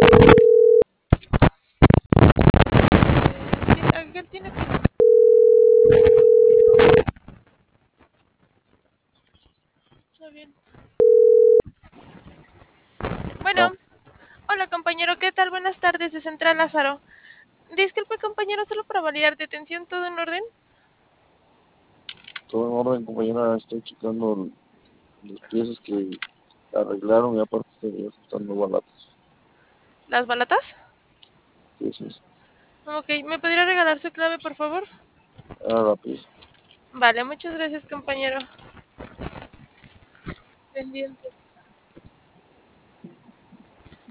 Aquel tiene... Está bien. No, Bueno, hola compañero, ¿qué tal? Buenas tardes de Central Lázaro. Disculpe compañero, solo para validar detención, ¿todo en orden? todo en orden, compañera. Estoy checando las piezas que arreglaron y aparte estoy ajustando balatas. ¿Las balatas? Piezas. Ok, ¿me podría regalar su clave, por favor? Ah, la pieza. Vale, muchas gracias compañero. Pendiente.